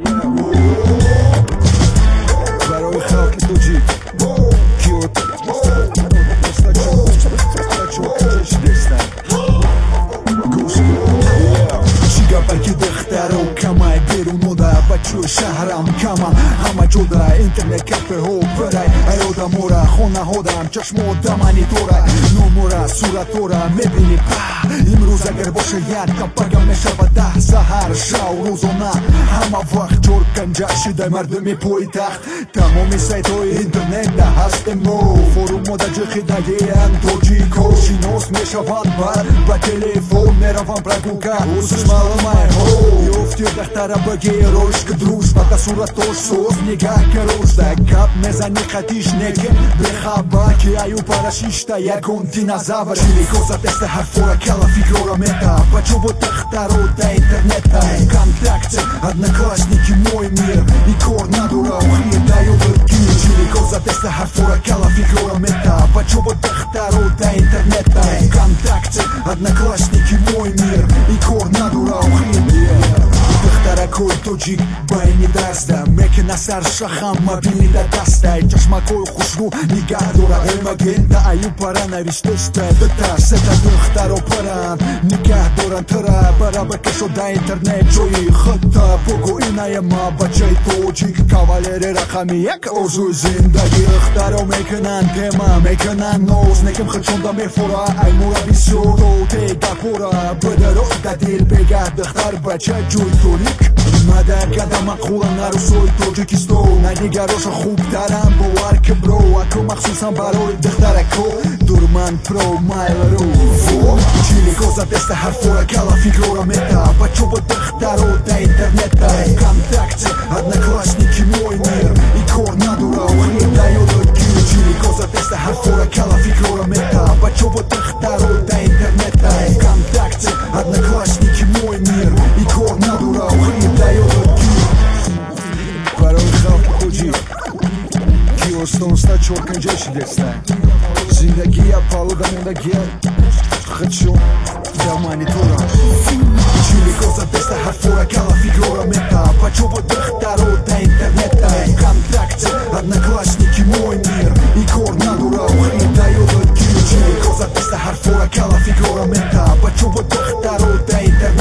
برای خلق توجیه کیوت Belki دختر و کمای بیرونو ده بچه شهرم کمه همه جدا اینترنت کفه ها برای ایادا مورا خونه ها دارم چشم و دمانی توره نمورا صورت توره میبینی امروز اگر باشه یک کپگم میشه و 10 سهر شو روزانه همه وقت جور کنجه شده مردمی پای تخت تمامی سایت های اینترنت ده هستیم نو فروم و ده جخیدگی انتوجیکو شینوس میشوند بر با تلفون میروم برگوگه اوزش معلومه یفتی دختره بگی روش که دروش بطه صورتوش سوز نگاه که روش ده کپ میزنی خطیش نکه بخبه که ایو پرشیشته یکون دینازاور چیلی کوزا دسته حرفورا کلا фигура мета Почему дохтару до интернета Контакты, одноклассники, мой мир И корнадура ухи даю другие Чиликоза теста харфура кала фигура мета Почему дохтару до интернета Контакты, одноклассники, мой мир И корнадура ухи دختره کوی توجیک باینی دسته میکنه سر شخم مبینی ده دسته چشمکوی خوشبو نگه دوره ایمگین ده ایو پره نوشتشته ده ترسه ده دختر و پرن نگه دورن تره برا بکشو ده اینترنت جوی خطه بگو اینه ما بچه توجیک کاوالری رقمی یک ارزوی زندگی دخترو میکنن تیمه میکنن نوز نکم خدشون ده میفوره ای مورا بیسیو دو تیگه پوره بده رو ده دیل بگه دختر بچه جوی تولیک مادر قدم مقوله نروسوی توجیکستان نگراش خوب دارم باور که برو اکو مخصوصا برای دخترکو دورمن پرو مایلرو چیلی کوزا دست حرفورا کلا فیگورا متا بچو با دخترو ده اینترنتا контакты, одноклассники, мой мир И корнадура ухи даю другие чили کوزا دست حرفورا کلا فیگورا متا بچو با دخترو ده اینترنتا контакты, одноклассники, мой мир И корнадура ухи даю другие برای خلق توجیه کیوستونستا چورکنجه شدسته زندگی پالودموندگی خدشون دمانی تورا چیلی کوزا دسته حرفورا کلا фигура мета Почему дохтару до интернета контакты, одноклассники, мой мир И корнадура ухи даю другие чили کوزا دسته حرفورا کلا фигура мета Почему дохтару до интернета